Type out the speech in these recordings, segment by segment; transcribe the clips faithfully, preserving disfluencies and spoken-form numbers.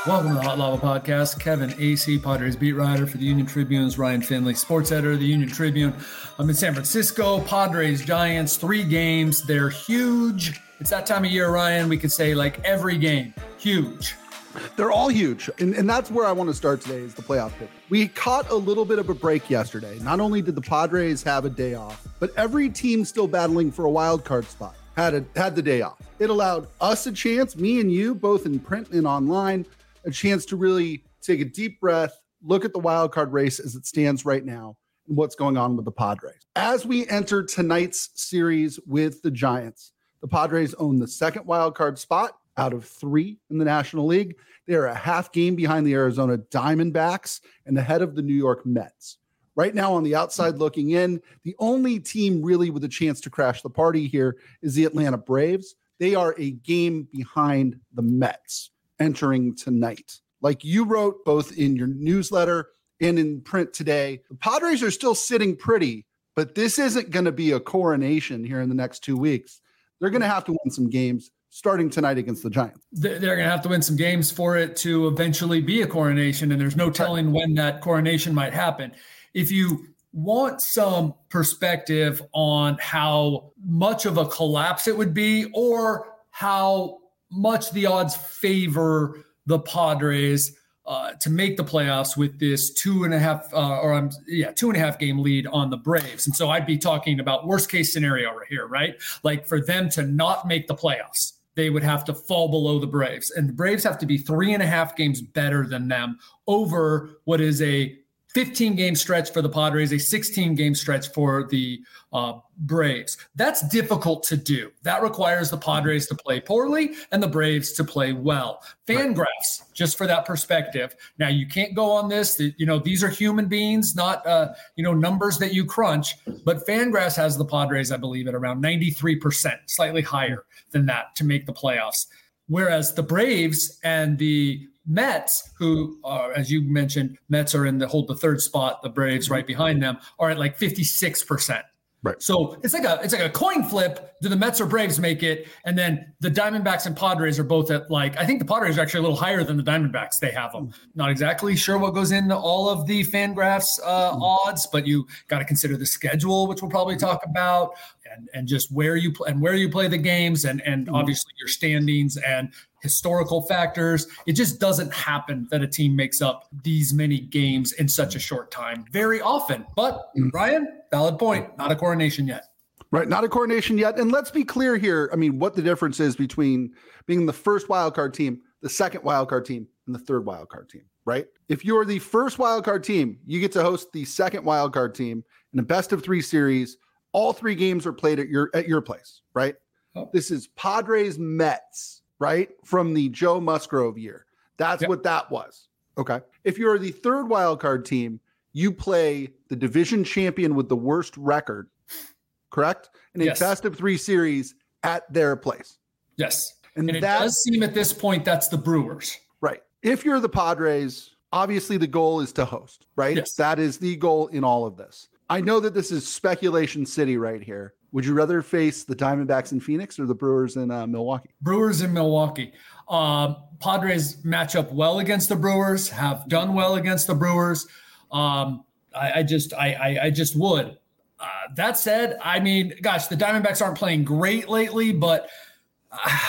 Welcome to the Hot Lava Podcast. Kevin A C, Padres beat writer for the Union Tribune, Ryan Finley, sports editor of the Union Tribune. I'm in San Francisco. Padres, Giants, three games. They're huge. It's that time of year, Ryan. We could say like every game, huge. They're all huge. And, and that's where I want to start today is the playoff pick. We caught a little bit of a break yesterday. Not only did the Padres have a day off, but every team still battling for a wild card spot had a, had the day off. It allowed us a chance, me and you, both in print and online, a chance to really take a deep breath, look at the wild card race as it stands right now and what's going on with the Padres. As we enter tonight's series with the Giants, the Padres own the second wild card spot out of three in the National League. They are a half game behind the Arizona Diamondbacks and ahead of the New York Mets. Right now on the outside looking in, the only team really with a chance to crash the party here is the Atlanta Braves. They are a game behind the Mets entering tonight. Like you wrote both in your newsletter and in print today, the Padres are still sitting pretty, but this isn't going to be a coronation here in the next two weeks. They're going to have to win some games starting tonight against the Giants. They're going to have to win some games for it to eventually be a coronation, and there's no telling when that coronation might happen. If you want some perspective on how much of a collapse it would be or how much the odds favor the Padres uh, to make the playoffs with this two and a half uh, or um, yeah, two and a half game lead on the Braves. And so I'd be talking about worst case scenario right here, right? Like for them to not make the playoffs, they would have to fall below the Braves, and the Braves have to be three and a half games better than them over what is a fifteen game stretch for the Padres, a sixteen game stretch for the uh, Braves. That's difficult to do. That requires the Padres to play poorly and the Braves to play well. Fangraphs, just for that perspective. Now you can't go on this. You know, these are human beings, not, uh, you know, numbers that you crunch, but Fangraphs has the Padres, I believe, at around ninety-three percent, slightly higher than that to make the playoffs. Whereas the Braves and the Mets, who are, as you mentioned, Mets are in the hold the third spot. The Braves right behind them are at like fifty-six percent. Right. So it's like a it's like a coin flip. Do the Mets or Braves make it? And then the Diamondbacks and Padres are both at like, I think the Padres are actually a little higher than the Diamondbacks. They have them. Not exactly sure what goes into all of the Fangraphs uh, odds, but you got to consider the schedule, which we'll probably talk about, and and just where you play and where you play the games, and and obviously your standings and historical factors. It just doesn't happen that a team makes up these many games in such a short time very often. But Ryan, valid point, not a coronation yet. Right, not a coronation yet. And let's be clear here. I mean, what the difference is between being the first wildcard team, the second wildcard team, and the third wildcard team, right? If you're the first wildcard team, you get to host the second wildcard team in a best of three series. All three games are played at your at your place, right? Oh. This is Padres Mets, right? From the Joe Musgrove year. That's yep. what that was. Okay. If you're the third wildcard team, you play the division champion with the worst record, correct? In a yes. best of three series at their place. Yes. And, and it that, does seem at this point that's the Brewers. Right. If you're the Padres, obviously the goal is to host, right? Yes. That is the goal in all of this. I know that this is speculation city right here. Would you rather face the Diamondbacks in Phoenix or the Brewers in uh, Milwaukee? Brewers in Milwaukee. Um, Padres match up well against the Brewers, have done well against the Brewers. Um, I, I just, I, I, I just would. Uh, that said, I mean, gosh, the Diamondbacks aren't playing great lately, but uh,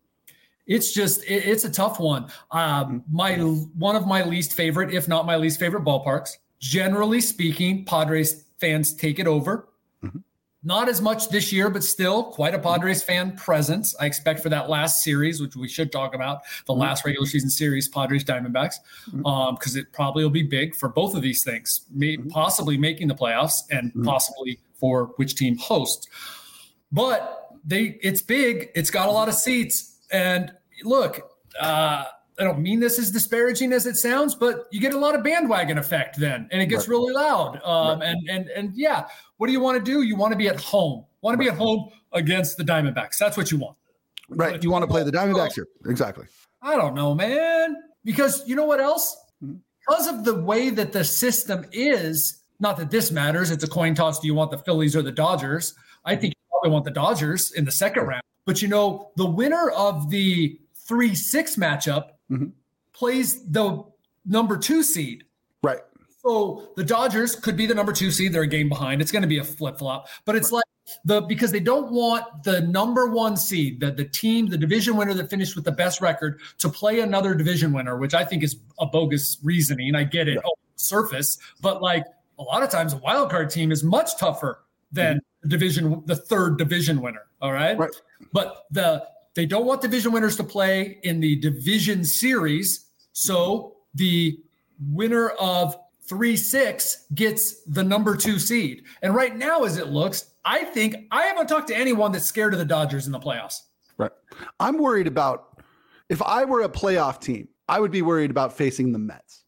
it's just, it, it's a tough one. Um, my one of my least favorite, if not my least favorite ballparks. Generally speaking, Padres fans take it over. Mm-hmm. Not as much this year, but still quite a Padres fan presence. I expect for that last series, which we should talk about, the mm-hmm. last regular season series, Padres Diamondbacks, because mm-hmm. um, it probably will be big for both of these things, may, mm-hmm. possibly making the playoffs and mm-hmm. possibly for which team hosts. But they, it's big. It's got a lot of seats. And look, uh, I don't mean this as disparaging as it sounds, but you get a lot of bandwagon effect then, and it gets right. really loud. Um, right. And and and yeah, what do you want to do? You want to be at home. Want to be at home against the Diamondbacks. That's what you want. Right. You, you want to play the Diamondbacks here. Exactly. I don't know, man. Because you know what else? Mm-hmm. Because of the way that the system is, not that this matters. It's a coin toss. Do you want the Phillies or the Dodgers? I think you probably want the Dodgers in the second round. But you know, the winner of the three six matchup mm-hmm. plays the number two seed. Right. So the Dodgers could be the number two seed. They're a game behind. It's going to be a flip-flop. But it's right. like the because they don't want the number one seed, the, the team, the division winner that finished with the best record, to play another division winner, which I think is a bogus reasoning. I get it yeah. on the surface. But like a lot of times a wild card team is much tougher than mm-hmm. the division, the third division winner. All right. right. But the they don't want division winners to play in the division series. So the winner of three six gets the number two seed. And right now, as it looks, I think I haven't talked to anyone that's scared of the Dodgers in the playoffs. Right. I'm worried about, if I were a playoff team, I would be worried about facing the Mets.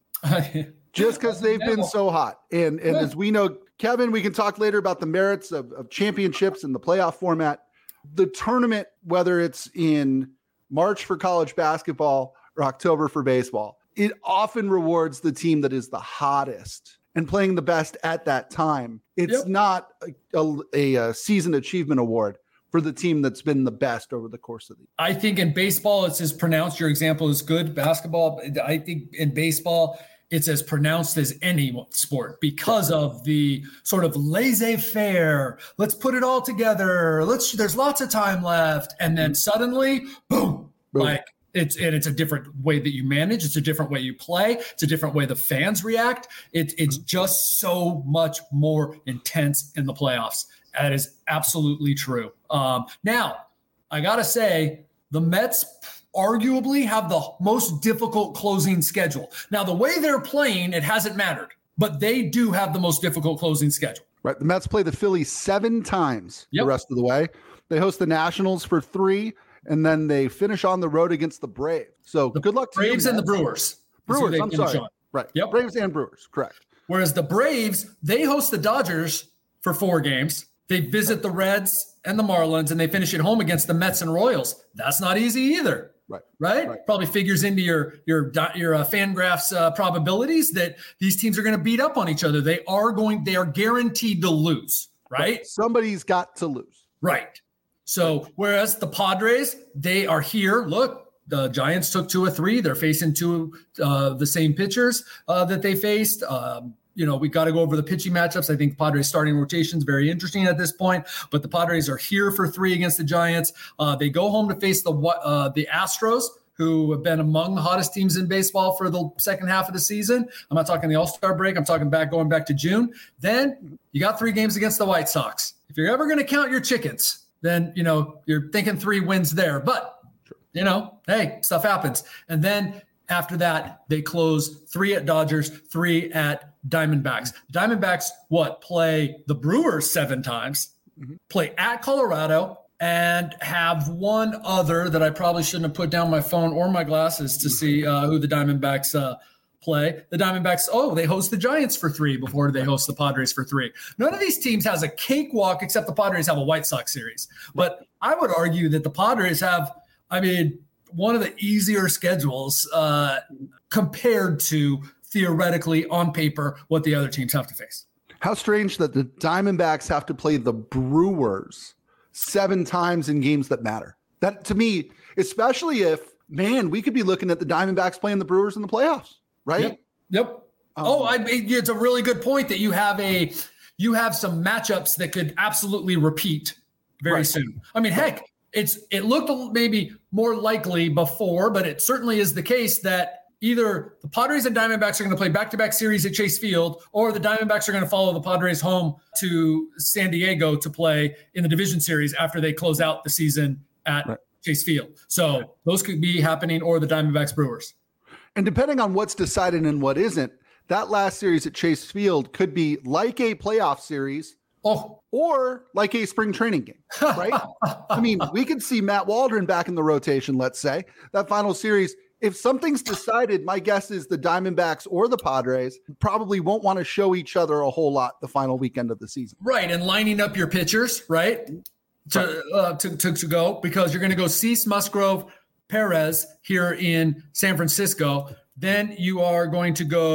Just because they've been so hot. And, and as we know, Kevin, we can talk later about the merits of, of championships and the playoff format. The tournament, whether it's in March for college basketball or October for baseball, it often rewards the team that is the hottest and playing the best at that time. It's yep. not a, a, a season achievement award for the team that's been the best over the course of the year. I think in baseball, it's as pronounced. Your example is good. Basketball, I think in baseball, it's as pronounced as any sport because of the sort of laissez-faire. Let's put it all together. Let's. There's lots of time left. And then suddenly, boom, boom. like, It's and it's a different way that you manage. It's a different way you play. It's a different way the fans react. It, it's just so much more intense in the playoffs. That is absolutely true. Um, now, I got to say, the Mets arguably have the most difficult closing schedule. Now, the way they're playing, it hasn't mattered, but they do have the most difficult closing schedule. Right. The Mets play the Phillies seven times yep. the rest of the way. They host the Nationals for three. And then they finish on the road against the Braves. So the good luck to Braves you, and the Brewers. Brewers, I'm sorry. On. Right. Yep. Braves and Brewers, correct. Whereas the Braves, they host the Dodgers for four games. They visit right. the Reds and the Marlins, and they finish at home against the Mets and Royals. That's not easy either. Right. Right? right. Probably figures into your your your uh, Fangraphs uh, probabilities that these teams are going to beat up on each other. They are going. They are guaranteed to lose. Right. right. Somebody's got to lose. Right. So whereas the Padres, they are here. Look, the Giants took two or three. They're facing two uh, the same pitchers uh, that they faced. Um, you know, we got to go over the pitching matchups. I think Padres starting rotation is very interesting at this point. But the Padres are here for three against the Giants. Uh, they go home to face the uh, the Astros, who have been among the hottest teams in baseball for the second half of the season. I'm not talking the All-Star break. I'm talking back going back to June. Then you got three games against the White Sox. If you're ever going to count your chickens, then, you know, you're thinking three wins there. But, you know, hey, stuff happens. And then after that, they close three at Dodgers, three at Diamondbacks. Diamondbacks, what, play the Brewers seven times, mm-hmm. play at Colorado, and have one other that I probably shouldn't have put down my phone or my glasses to see uh, who the Diamondbacks uh play. The Diamondbacks, oh, they host the Giants for three before they host the Padres for three. None of these teams has a cakewalk except the Padres have a White Sox series. But I would argue that the Padres have, I mean, one of the easier schedules uh, compared to theoretically on paper what the other teams have to face. How strange that the Diamondbacks have to play the Brewers seven times in games that matter. That to me, especially if, man, we could be looking at the Diamondbacks playing the Brewers in the playoffs. Right. Yep. yep. Um, oh, I, it's a really good point that you have a you have some matchups that could absolutely repeat very right. soon. I mean, heck, it's it looked maybe more likely before, but it certainly is the case that either the Padres and Diamondbacks are going to play back-to-back series at Chase Field, or the Diamondbacks are going to follow the Padres home to San Diego to play in the division series after they close out the season at right. Chase Field. So right. those could be happening, or the Diamondbacks Brewers. And depending on what's decided and what isn't, that last series at Chase Field could be like a playoff series oh. or like a spring training game, right? I mean, we could see Matt Waldron back in the rotation, let's say. That final series, if something's decided, my guess is the Diamondbacks or the Padres probably won't want to show each other a whole lot the final weekend of the season. Right, and lining up your pitchers, right, to, uh, to, to, to go, because you're going to go Cease, Musgrove, Perez here in San Francisco. Then you are going to go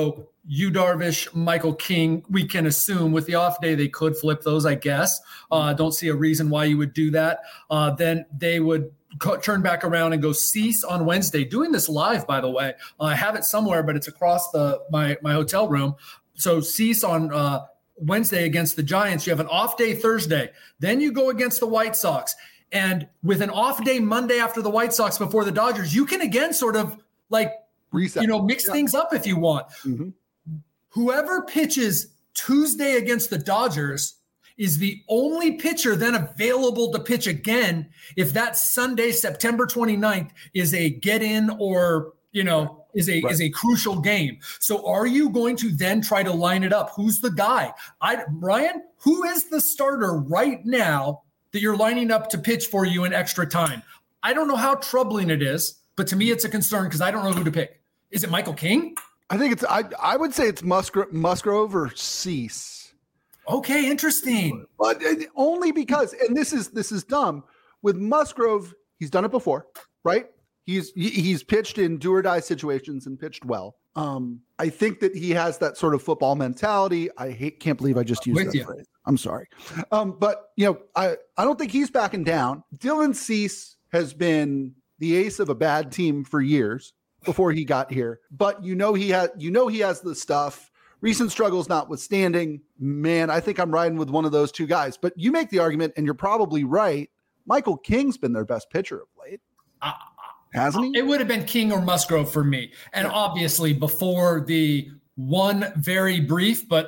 Yu Darvish, Michael King, we can assume with the off day they could flip those, I guess. Uh, don't see a reason why you would do that. Uh, then they would co- turn back around and go Cease on Wednesday. Doing this live, by the way. Uh, I have it somewhere, but it's across the my my hotel room. So Cease on uh, Wednesday against the Giants. You have an off day Thursday. Then you go against the White Sox. And with an off day Monday after the White Sox before the Dodgers, you can again sort of like, Reset. you know, mix yeah. things up if you want. Mm-hmm. Whoever pitches Tuesday against the Dodgers is the only pitcher then available to pitch again if that Sunday, September twenty-ninth, is a get-in or, you know, is a right. is a crucial game. So are you going to then try to line it up? Who's the guy? I Ryan, who is the starter right now that you're lining up to pitch for you in extra time? I don't know how troubling it is, but to me it's a concern because I don't know who to pick. Is it Michael King? I think it's I I would say it's Musgro- Musgrove or Cease. Okay, interesting. But only because, and this is this is dumb. With Musgrove, he's done it before, right? He's he's pitched in do or die situations and pitched well. Um, I think that he has that sort of football mentality. I hate can't believe I just used that you. phrase. I'm sorry. Um, but you know, I, I don't think he's backing down. Dylan Cease has been the ace of a bad team for years before he got here, but you know he had you know he has the stuff. Recent struggles notwithstanding, man, I think I'm riding with one of those two guys. But you make the argument, and you're probably right. Michael King's been their best pitcher of late, uh, hasn't he? It would have been King or Musgrove for me, and yeah. obviously before the one very brief but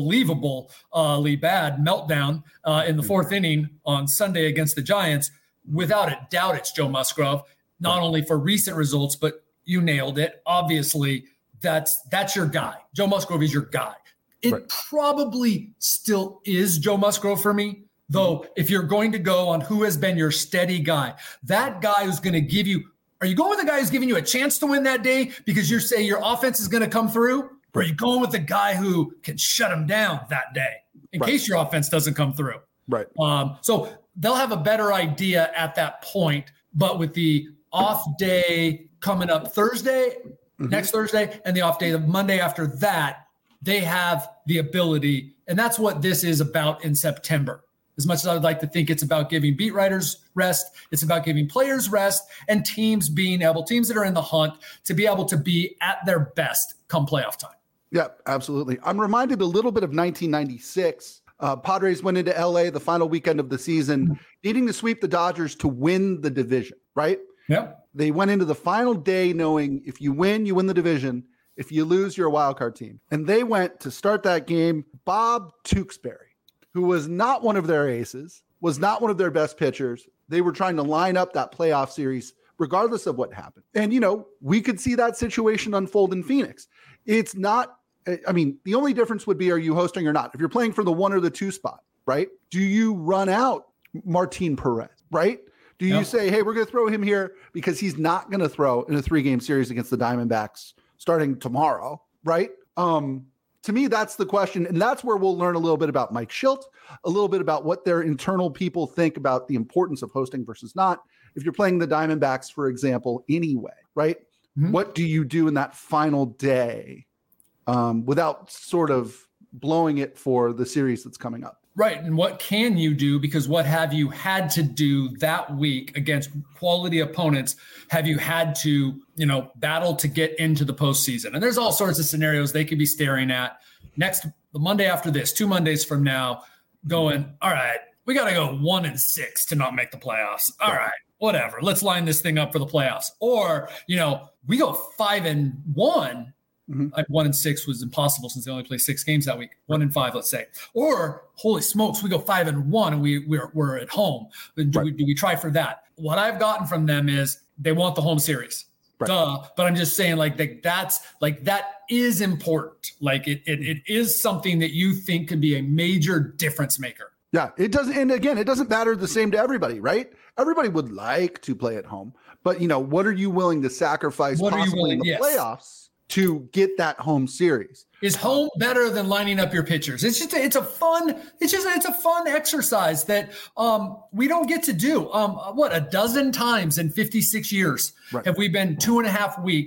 unbelievably bad meltdown uh, in the fourth inning on Sunday against the Giants, without a doubt, it's Joe Musgrove. Not only for recent results, but you nailed it. Obviously, that's that's your guy. Joe Musgrove is your guy. It right. probably still is Joe Musgrove for me, though. Mm-hmm. If you're going to go on who has been your steady guy, that guy who's going to give you, are you going with the guy who's giving you a chance to win that day because you say your offense is going to come through? Or are you going with the guy who can shut him down that day in right. case your offense doesn't come through? Right. Um, so they'll have a better idea at that point. But with the off day coming up Thursday, mm-hmm. next Thursday, and the off day the Monday after that, they have the ability. And that's what this is about in September. As much as I would like to think it's about giving beat writers rest, it's about giving players rest and teams being able, teams that are in the hunt, to be able to be at their best come playoff time. Yeah, absolutely. I'm reminded a little bit of nineteen ninety-six. Uh, Padres went into L A the final weekend of the season, mm-hmm. needing to sweep the Dodgers to win the division, right? Yeah. They went into the final day knowing if you win, you win the division. If you lose, you're a wild card team. And they went to start that game. Bob Tewksbury, who was not one of their aces, was not one of their best pitchers. They were trying to line up that playoff series regardless of what happened. And, you know, we could see that situation unfold in Phoenix. It's not, I mean, the only difference would be, are you hosting or not? If you're playing for the one or the two spot, right? Do you run out Martin Perez, right? Do you yep. say, hey, we're going to throw him here because he's not going to throw in a three-game series against the Diamondbacks starting tomorrow, right? Um, to me, that's the question. And that's where we'll learn a little bit about Mike Shildt, a little bit about what their internal people think about the importance of hosting versus not. If you're playing the Diamondbacks, for example, anyway, right? Mm-hmm. What do you do in that final day um, without sort of blowing it for the series that's coming up? Right. And what can you do? Because what have you had to do that week against quality opponents? Have you had to, you know, battle to get into the postseason? And there's all sorts of scenarios they could be staring at next, the Monday after this, two Mondays from now, going, all right, we got to go one and six to not make the playoffs. All right, whatever. Let's line this thing up for the playoffs. Or, you know, we go five and one. Mm-hmm. Like one and six was impossible since they only play six games that week. One and five, let's say. Or holy smokes, we go five and one and we we're we're at home. Do, right. we, do we try for that? What I've gotten from them is they want the home series. Right. Duh. But I'm just saying, like that, that's like that is important. Like it, it it is something that you think could be a major difference maker. Yeah, it doesn't. And again, it doesn't matter the same to everybody, right? Everybody would like to play at home, but you know, what are you willing to sacrifice what possibly willing, in the yes. playoffs to get that home series? Is home better than lining up your pitchers? It's just, a, it's a fun, it's just, it's a fun exercise that um, we don't get to do. Um, what, a dozen times in fifty-six years right. have we been two and a half weeks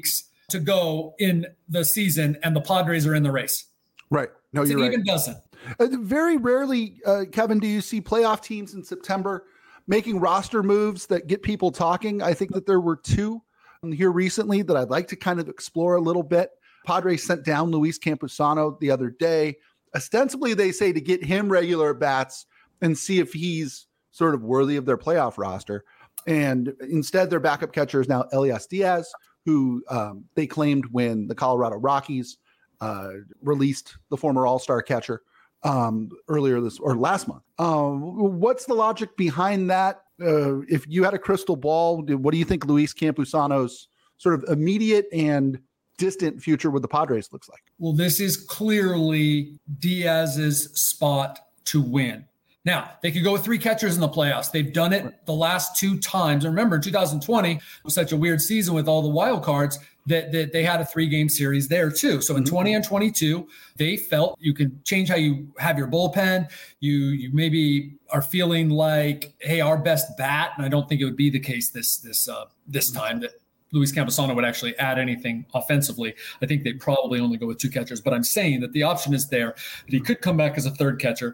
to go in the season, and the Padres are in the race. Right. No, it's you're an right. even dozen. Uh, very rarely, uh, Kevin, do you see playoff teams in September making roster moves that get people talking? I think that there were two here recently that I'd like to kind of explore a little bit. Padres sent down Luis Campusano the other day. Ostensibly, they say to get him regular bats and see if he's sort of worthy of their playoff roster. And instead, their backup catcher is now Elias Diaz, who um, they claimed when the Colorado Rockies uh, released the former All-Star catcher um, earlier this or last month. Um, what's the logic behind that? Uh, if you had a crystal ball, what do you think Luis Campusano's sort of immediate and distant future with the Padres looks like? Well, this is clearly Diaz's spot to win. Now, they could go with three catchers in the playoffs. They've done it the last two times. And remember, in two thousand twenty, it was such a weird season with all the wild cards that, that they had a three-game series there too. So in mm-hmm. twenty and twenty-two, they felt you can change how you have your bullpen. You you maybe are feeling like, hey, our best bat, and I don't think it would be the case this this uh, this time that Luis Campusano would actually add anything offensively. I think they'd probably only go with two catchers. But I'm saying that the option is there, that he could come back as a third catcher.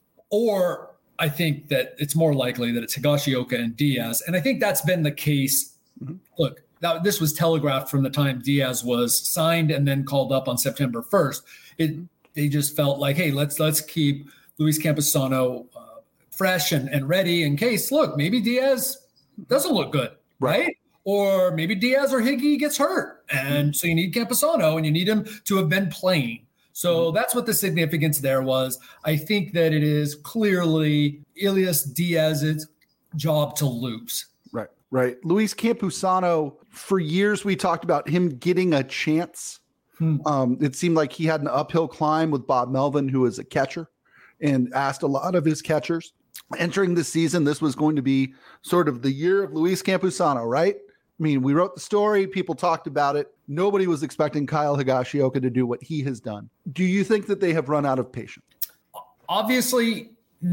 Or I think that it's more likely that it's Higashioka and Diaz. And I think that's been the case. Mm-hmm. Look, that, this was telegraphed from the time Diaz was signed and then called up on September first. It, they just felt like, hey, let's let's keep Luis Campusano uh, fresh and, and ready in case, look, maybe Diaz doesn't look good, right? right? Or maybe Diaz or Higgy gets hurt. And mm-hmm. so you need Campusano and you need him to have been playing. So that's what the significance there was. I think that it is clearly Elias Diaz's job to lose. Right, right. Luis Campusano, for years we talked about him getting a chance. Hmm. Um, it seemed like he had an uphill climb with Bob Melvin, who is a catcher, and asked a lot of his catchers. Entering the season, this was going to be sort of the year of Luis Campusano, right? I mean, we wrote the story. People talked about it. Nobody was expecting Kyle Higashioka to do what he has done. Do you think that they have run out of patience? Obviously,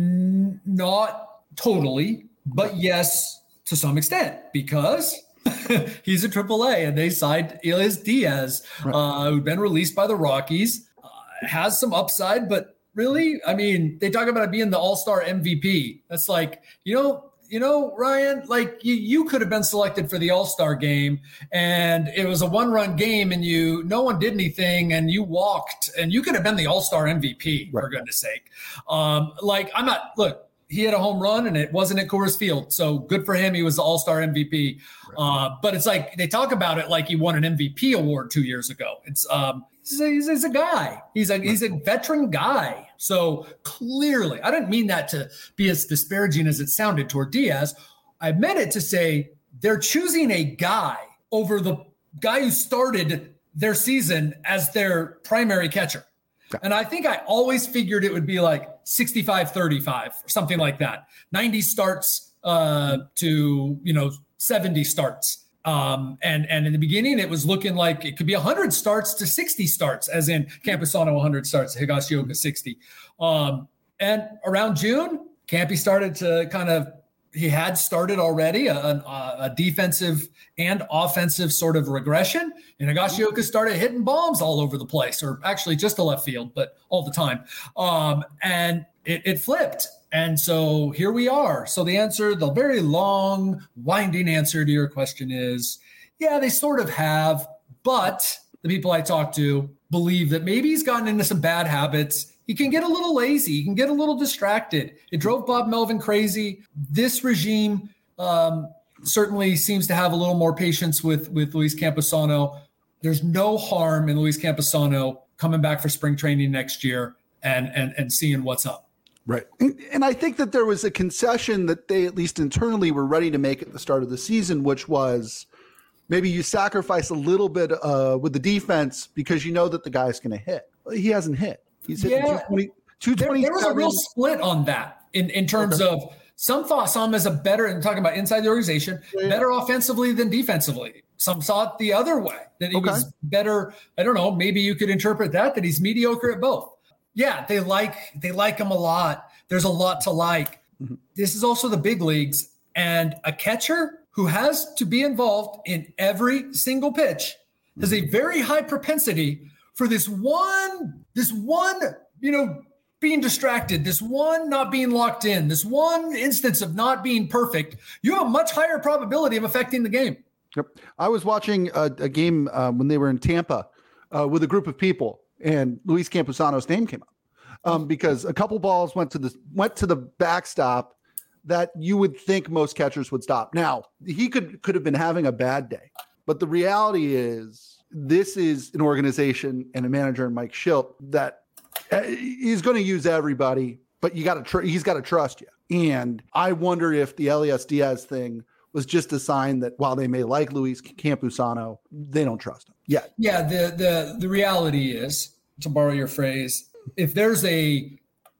n- not totally, but yes, to some extent, because he's a triple A and they signed Elias Diaz, right. uh, who'd been released by the Rockies, uh, has some upside, but really, I mean, they talk about it being the all-star M V P. That's like, you know, You know, Ryan, like you, you could have been selected for the All-Star game and it was a one-run game and you, no one did anything and you walked and you could have been the All-Star M V P, right. for goodness sake. Um, like I'm not, look, he had a home run and it wasn't at Coors Field. So good for him. He was the All-Star M V P. Right. Uh, but it's like, they talk about it like he won an M V P award two years ago. It's, um, he's a, he's a guy. He's a, he's a veteran guy. So clearly, I didn't mean that to be as disparaging as it sounded toward Diaz. I meant it to say they're choosing a guy over the guy who started their season as their primary catcher. Okay. And I think I always figured it would be like sixty-five thirty-five or something like that. ninety starts uh, to, you know, seventy starts. Um, and, and in the beginning, it was looking like it could be one hundred starts to sixty starts, as in Campusano one hundred starts, Higashioka sixty. Um, and around June, Campy started to kind of, he had started already a, a, a defensive and offensive sort of regression. And Higashioka started hitting bombs all over the place, or actually just the left field, but all the time. Um, and it, it flipped. And so here we are. So the answer, the very long, winding answer to your question is, yeah, they sort of have, but the people I talk to believe that maybe he's gotten into some bad habits. He can get a little lazy. He can get a little distracted. It drove Bob Melvin crazy. This regime um, certainly seems to have a little more patience with, with Luis Campusano. There's no harm in Luis Campusano coming back for spring training next year and, and, and seeing what's up. Right. And I think that there was a concession that they, at least internally, were ready to make at the start of the season, which was maybe you sacrifice a little bit uh, with the defense because you know that the guy's going to hit. He hasn't hit. He's hit yeah. two twenty. There, there was a real split on that in, in terms okay. of some thought saw him as a better, and talking about inside the organization, yeah. better offensively than defensively. Some saw it the other way, that he okay. was better. I don't know. Maybe you could interpret that, that he's mediocre at both. Yeah, they like they like him a lot. There's a lot to like. Mm-hmm. This is also the big leagues, and a catcher who has to be involved in every single pitch has a very high propensity for this one, this one, you know, being distracted, this one not being locked in, this one instance of not being perfect. You have a much higher probability of affecting the game. Yep. I was watching a, a game uh, when they were in Tampa uh, with a group of people, and Luis Campusano's name came up um, because a couple balls went to the went to the backstop that you would think most catchers would stop. Now, he could could have been having a bad day, but the reality is this is an organization and a manager in Mike Shildt that uh, he's going to use everybody, but you got to tr- he's got to trust you. And I wonder if the Elias Diaz thing was just a sign that while they may like Luis Campusano, they don't trust him yet. Yeah, the the the reality is, to borrow your phrase, if there's a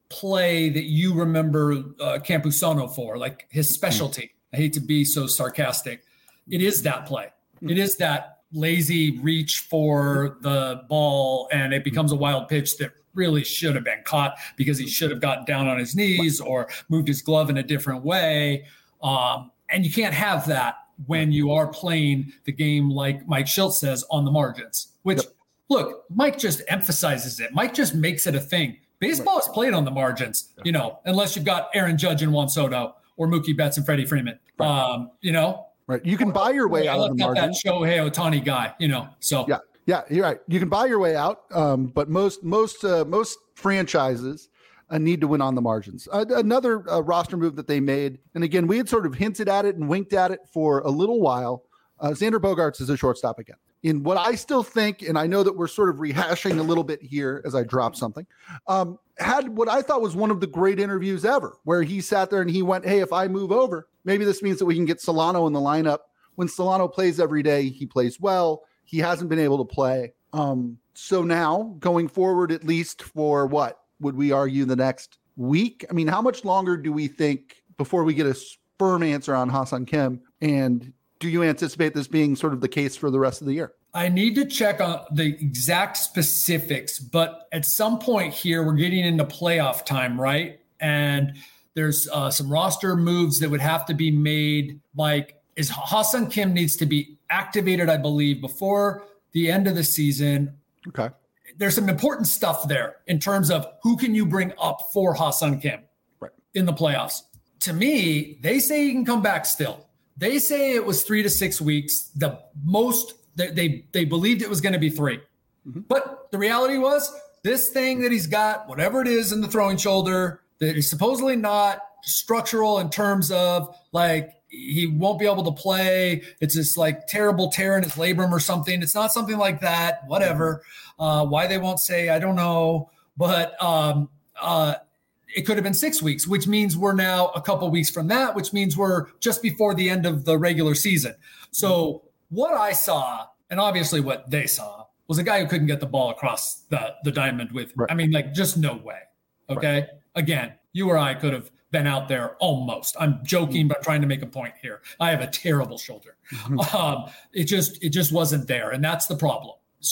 play that you remember uh, Campusano for, like his specialty, mm. I hate to be so sarcastic, it is that play. Mm. It is that lazy reach for the ball, and it becomes a wild pitch that really should have been caught because he should have gotten down on his knees or moved his glove in a different way. Um, And you can't have that when you are playing the game, like Mike Shildt says, on the margins, which, yep. Look, Mike just emphasizes it. Mike just makes it a thing. Baseball right. is played on the margins, you know, unless you've got Aaron Judge and Juan Soto or Mookie Betts and Freddie Freeman, right. um, you know. Right. You can buy your way out of the margins. That Shohei Ohtani guy, you know, so. Yeah, yeah, you're right. You can buy your way out, um, but most, most, uh, most franchises – a need to win on the margins. Uh, another uh, roster move that they made, and again, we had sort of hinted at it and winked at it for a little while. Uh, Xander Bogaerts is a shortstop again. In what I still think, and I know that we're sort of rehashing a little bit here as I drop something, um, had what I thought was one of the great interviews ever, where he sat there and he went, hey, if I move over, maybe this means that we can get Solano in the lineup. When Solano plays every day, he plays well. He hasn't been able to play. Um, so now, going forward, at least for what? Would we argue the next week? I mean, how much longer do we think before we get a firm answer on Ha-Seong Kim? And do you anticipate this being sort of the case for the rest of the year? I need to check on the exact specifics, but at some point here, we're getting into playoff time, right? And there's uh, some roster moves that would have to be made. Like, is Ha-Seong Kim needs to be activated, I believe, before the end of the season. Okay. There's some important stuff there in terms of who can you bring up for Ha-Seong Kim right. in the playoffs. To me, they say he can come back still. They say it was three to six weeks. The most they they, they believed it was going to be three. Mm-hmm. But the reality was this thing that he's got, whatever it is in the throwing shoulder, that is supposedly not structural in terms of like he won't be able to play. It's this like terrible tear in his labrum or something. It's not something like that, whatever. Uh, why they won't say, I don't know. But um, uh, it could have been six weeks, which means we're now a couple weeks from that, which means we're just before the end of the regular season. So what I saw, and obviously what they saw, was a guy who couldn't get the ball across the, the diamond with, right. I mean, like just no way. Okay. Right. Again, you or I could have been out there almost. I'm joking, but I'm trying to make a point here. I have a terrible shoulder. Mm-hmm. Um, it just, it just wasn't there. And that's the problem.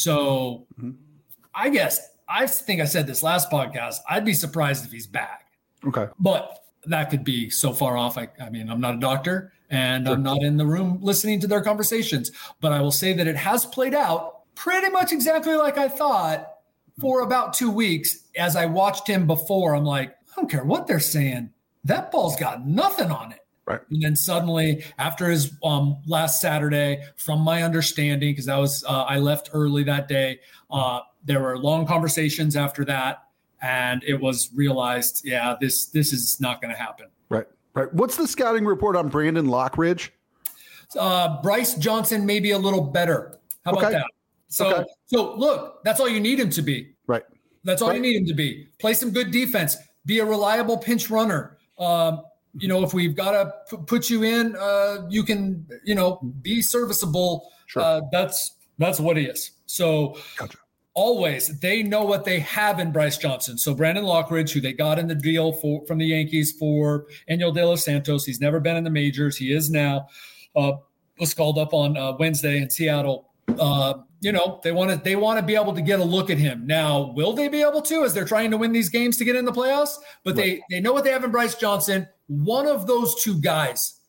So mm-hmm. I guess I think I said this last podcast, I'd be surprised if he's back. Okay. But that could be so far off. I, I mean, I'm not a doctor and sure. I'm not in the room listening to their conversations, but I will say that it has played out pretty much exactly like I thought for about two weeks. As I watched him before, I'm like, I don't care what they're saying. That ball's got nothing on it. Right. And then suddenly after his um, last Saturday, from my understanding, because that was, uh, I left early that day. Uh, there were long conversations after that. And it was realized, yeah, this, this is not going to happen. Right. Right. What's the scouting report on Brandon Lockridge? Uh, Bryce Johnson, maybe a little better. How okay. about that? So, okay. so look, that's all you need him to be. Right. That's all right. you need him to be. Play some good defense, be a reliable pinch runner. Um, You know, if we've got to p- put you in, uh, you can, you know, be serviceable. Sure. Uh, that's that's what he is. So gotcha. Always they know what they have in Bryce Johnson. So Brandon Lockridge, who they got in the deal for from the Yankees for Enyel De Los Santos. He's never been in the majors. He is now. Uh, was called up on uh, Wednesday in Seattle. Uh, you know, they want to they want to be able to get a look at him. Now, will they be able to as they're trying to win these games to get in the playoffs? But right. they they know what they have in Bryce Johnson. One of those two guys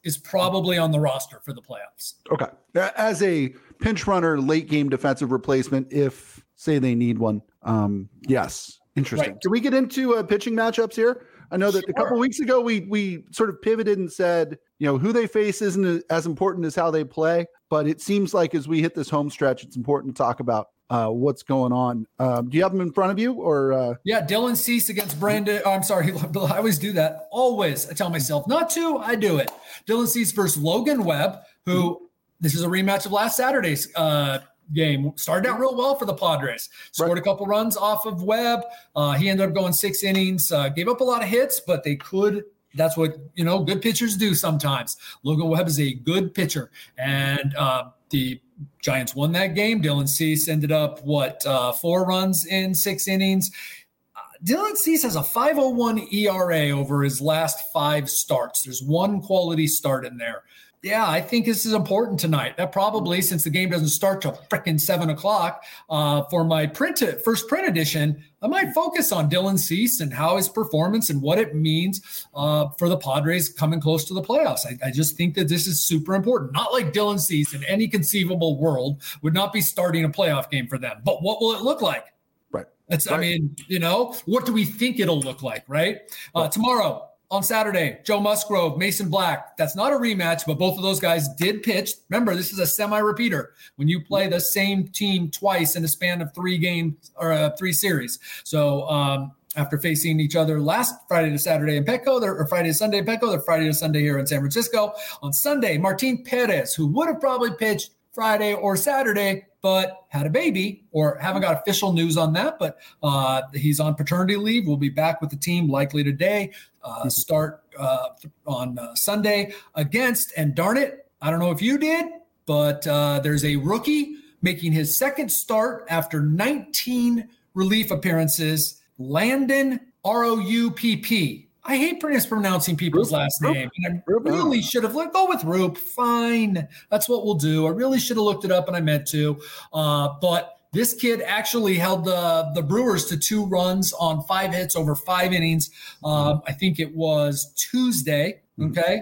is probably on the roster for the playoffs. Okay. As a pinch runner, late game defensive replacement, if say they need one. Um, yes. Interesting. Right. Can we get into uh, pitching matchups here? I know that sure. a couple of weeks ago, we we sort of pivoted and said, you know, who they face isn't as important as how they play. But it seems like as we hit this home stretch, it's important to talk about uh, what's going on. Um, do you have them in front of you? Or uh... Yeah, Dylan Cease against Brandon. Oh, I'm sorry. I always do that. Always. I tell myself not to. I do it. Dylan Cease versus Logan Webb, who mm-hmm. this is a rematch of last Saturday's uh, game. Started out real well for the Padres. Scored right. a couple runs off of Webb. Uh, he ended up going six innings. Uh, gave up a lot of hits, but they could – that's what, you know, good pitchers do sometimes. Logan Webb is a good pitcher. And uh, the Giants won that game. Dylan Cease ended up, what, uh, four runs in six innings. Uh, Dylan Cease has a five oh one E R A over his last five starts. There's one quality start in there. Yeah, I think this is important tonight. That probably, since the game doesn't start till frickin' seven o'clock, uh, for my print first print edition, I might focus on Dylan Cease and how his performance and what it means uh, for the Padres coming close to the playoffs. I, I just think that this is super important. Not like Dylan Cease in any conceivable world would not be starting a playoff game for them. But what will it look like? Right. It's, right. I mean, you know, what do we think it'll look like, right? Uh, right. Tomorrow, on Saturday, Joe Musgrove, Mason Black. That's not a rematch, but both of those guys did pitch. Remember, this is a semi-repeater when you play the same team twice in a span of three games or uh, three series. So um, after facing each other last Friday to Saturday in Petco, or Friday to Sunday in Petco, they're Friday to Sunday here in San Francisco. On Sunday, Martin Perez, who would have probably pitched Friday or Saturday, but had a baby, or haven't got official news on that, but uh, he's on paternity leave. We'll be back with the team likely today, uh, start uh, on uh, Sunday against, and darn it, I don't know if you did, but uh, there's a rookie making his second start after nineteen relief appearances, Landon R O U P P. I hate mispronouncing people's Roop, last name. And I really should have let go with Roop. Fine. That's what we'll do. I really should have looked it up, and I meant to. Uh, but this kid actually held the, the Brewers to two runs on five hits over five innings. Um, I think it was Tuesday. Okay.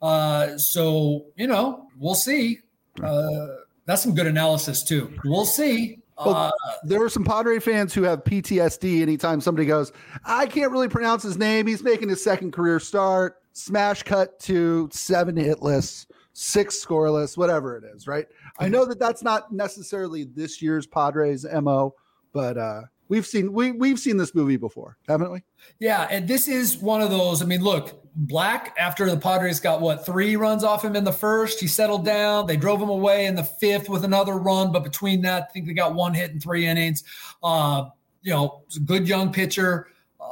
Uh, so, you know, we'll see. Uh, that's some good analysis, too. We'll see. Well, uh, there are some Padre fans who have P T S D anytime somebody goes, I can't really pronounce his name. He's making his second career start. Smash cut to seven hitless, six scoreless, whatever it is, right? I know that that's not necessarily this year's Padres M O, but uh, we've seen we we've seen this movie before, haven't we? Yeah, and this is one of those. I mean, look, Black, after the Padres got, what, three runs off him in the first, he settled down. They drove him away in the fifth with another run, but between that, I think they got one hit in three innings. Uh, you know, it's a good young pitcher. Uh,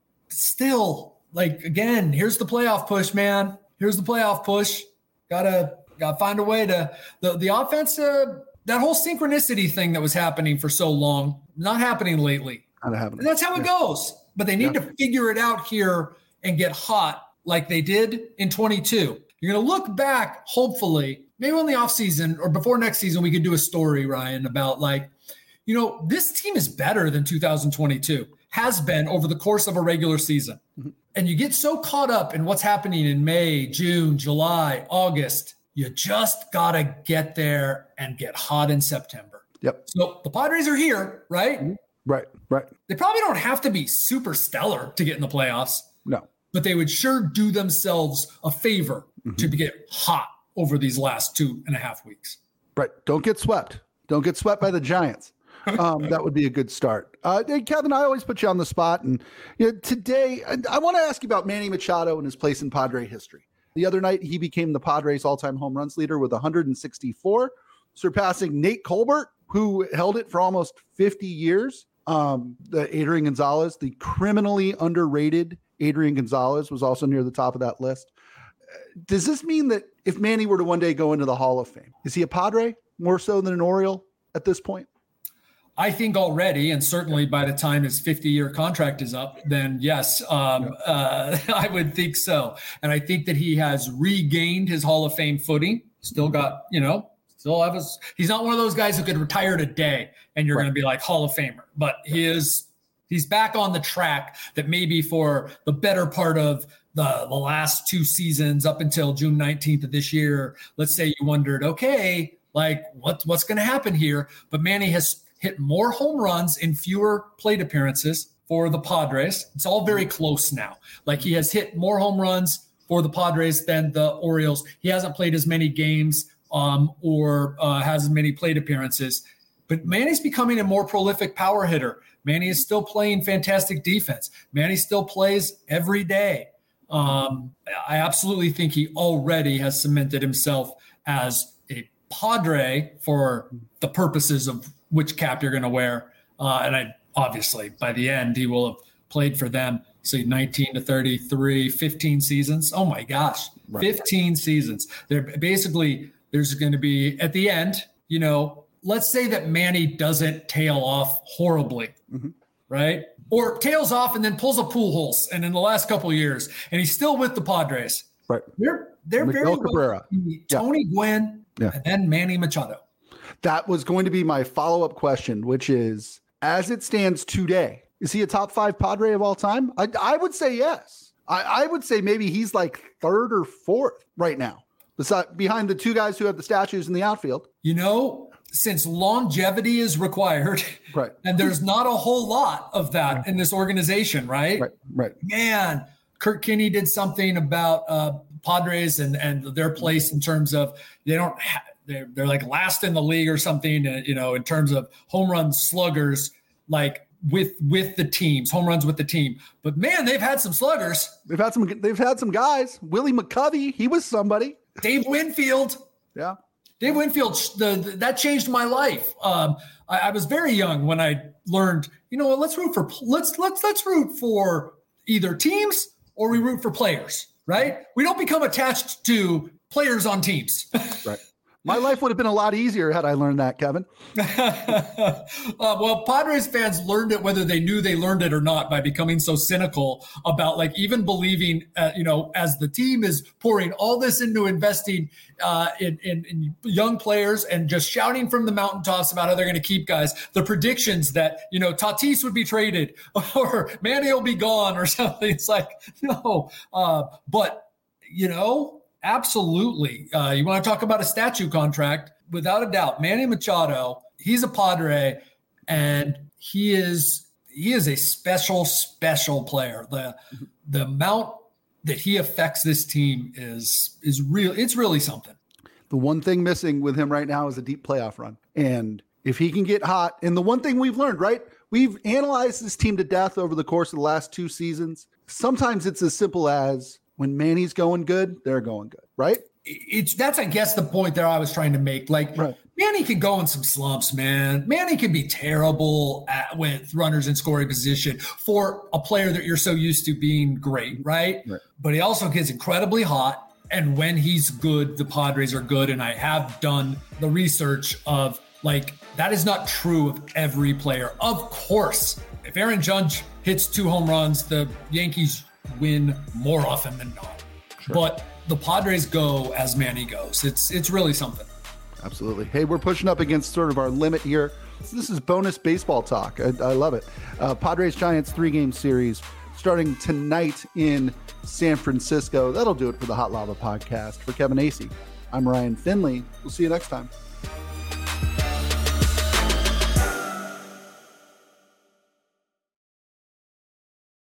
still, like, again, here's the playoff push, man. Here's the playoff push. Gotta, gotta find a way to – the the offense, uh, that whole synchronicity thing that was happening for so long, not happening lately. Not happening. And that's how it goes. But they need yeah. to figure it out here and get hot like they did in twenty-two. You're going to look back, hopefully, maybe in the offseason or before next season, we could do a story, Ryan, about like, you know, this team is better than two thousand twenty-two, has been over the course of a regular season. Mm-hmm. And you get so caught up in what's happening in May, June, July, August, you just got to get there and get hot in September. Yep. So the Padres are here, right? Mm-hmm. Right, right. They probably don't have to be super stellar to get in the playoffs. No. But they would sure do themselves a favor mm-hmm. to get hot over these last two and a half weeks. Right. Don't get swept. Don't get swept by the Giants. Um, that would be a good start. Uh, hey, Kevin, I always put you on the spot. And you know, today, I, I want to ask you about Manny Machado and his place in Padre history. The other night, he became the Padres' all-time home runs leader with one hundred sixty-four, surpassing Nate Colbert, who held it for almost fifty years. Um, the Adrian Gonzalez, the criminally underrated Adrian Gonzalez, was also near the top of that list. Does this mean that if Manny were to one day go into the Hall of Fame, is he a Padre more so than an Oriole at this point? I think already, and certainly by the time his fifty-year contract is up, then yes, um, yeah. uh, I would think so. And I think that he has regained his Hall of Fame footing. Still got, you know, still have his, he's not one of those guys who could retire today and you're right. going to be like Hall of Famer, but he is, he's back on the track that maybe for the better part of the, the last two seasons up until June nineteenth of this year, let's say you wondered, okay, like what, what's going to happen here? But Manny has hit more home runs in fewer plate appearances for the Padres. It's all very close now. Like he has hit more home runs for the Padres than the Orioles. He hasn't played as many games um, or uh, has as many plate appearances. But Manny's becoming a more prolific power hitter. Manny is still playing fantastic defense. Manny still plays every day. Um, I absolutely think he already has cemented himself as a Padre for the purposes of which cap you're going to wear. Uh, and I obviously by the end, he will have played for them. So nineteen to thirty-three, fifteen seasons. Oh my gosh, right. fifteen seasons. They're basically, there's going to be at the end, you know, let's say that Manny doesn't tail off horribly, mm-hmm. right? Or tails off and then pulls a Pujols, and in the last couple of years, and he's still with the Padres. Right. They're they're Miguel very Cabrera. Well, Tony yeah. Gwynn, yeah. and then Manny Machado. That was going to be my follow-up question, which is, as it stands today, is he a top five Padre of all time? I, I would say yes. I, I would say maybe he's like third or fourth right now, beside, behind the two guys who have the statues in the outfield. You know, since longevity is required, right, and there's not a whole lot of that in this organization, right? Right, right. Man, Kurt Kinney did something about uh, Padres and and their place in terms of they don't ha- they're they're like last in the league or something, uh, you know, in terms of home run sluggers, like with with the teams, home runs with the team. But man, they've had some sluggers. They've had some. They've had some guys. Willie McCovey, he was somebody. Dave Winfield, yeah. Dave Winfield, the, the, that changed my life. Um, I, I was very young when I learned, you know what, let's root for let's let's let's root for either teams or we root for players, right? We don't become attached to players on teams. Right. My life would have been a lot easier had I learned that, Kevin. uh, well, Padres fans learned it whether they knew they learned it or not by becoming so cynical about like even believing, uh, you know, as the team is pouring all this into investing uh, in, in, in young players and just shouting from the mountaintops about how they're going to keep guys, the predictions that, you know, Tatis would be traded or Manny will be gone or something. It's like, no, uh, but, you know, absolutely. Uh, you want to talk about a statue contract? Without a doubt, Manny Machado, he's a Padre, and he is he is a special, special player. The the amount that he affects this team is is real. It's really something. The one thing missing with him right now is a deep playoff run. And if he can get hot, and the one thing we've learned, right? We've analyzed this team to death over the course of the last two seasons. Sometimes it's as simple as when Manny's going good, they're going good, right? It's that's, I guess, the point that I was trying to make. Like, right. Manny could go in some slumps, man. Manny can be terrible at, with runners in scoring position for a player that you're so used to being great, right? right? But he also gets incredibly hot. And when he's good, the Padres are good. And I have done the research of, like, that is not true of every player. Of course, if Aaron Judge hits two home runs, the Yankees win more often than not. Sure. But the Padres go as Manny goes. It's it's really something. Absolutely. Hey, we're pushing up against sort of our limit here. So this is bonus baseball talk. I, I love it. Uh, Padres Giants three-game series starting tonight in San Francisco. That'll do it for the Hot Lava podcast. For Kevin Acee, I'm Ryan Finley. We'll see you next time.